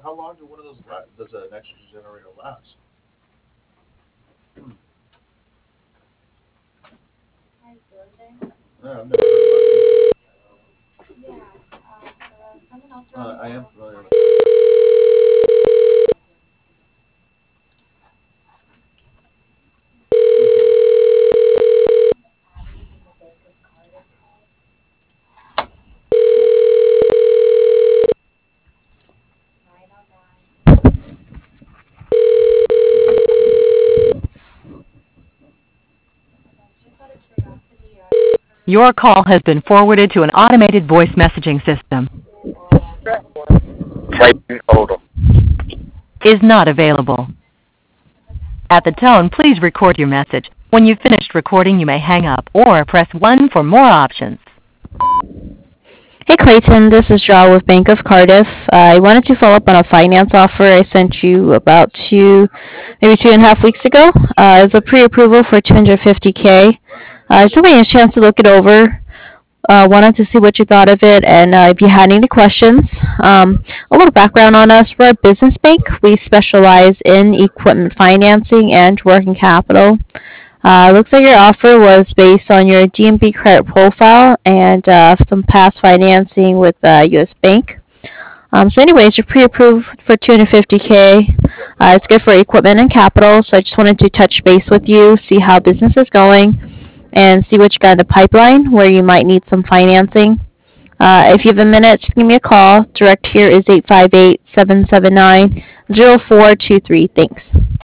how long do one of those does a nitrogen generator last? Yeah, I've never heard about it. I am familiar with Your call has been forwarded to an automated voice messaging system. Typing total. Is not available. At the tone, please record your message. When you've finished recording, you may hang up or press 1 for more options. Hey Clayton, this is Joel with Bank of Cardiff. I wanted to follow up on a finance offer I sent you about maybe 2.5 weeks ago. It's a pre-approval for 250K. Just giving you a chance to look it over. Wanted to see what you thought of it and if you had any questions. A little background on us. We're a business bank. We specialize in equipment financing and working capital. Looks like your offer was based on your DNB credit profile and some past financing with U.S. Bank. So anyways, you're pre-approved for 250K. It's good for equipment and capital, so I just wanted to touch base with you, see how business is going, and see what you got in the pipeline where you might need some financing. If you have a minute, just give me a call. Direct here is 858-779-0423. Thanks.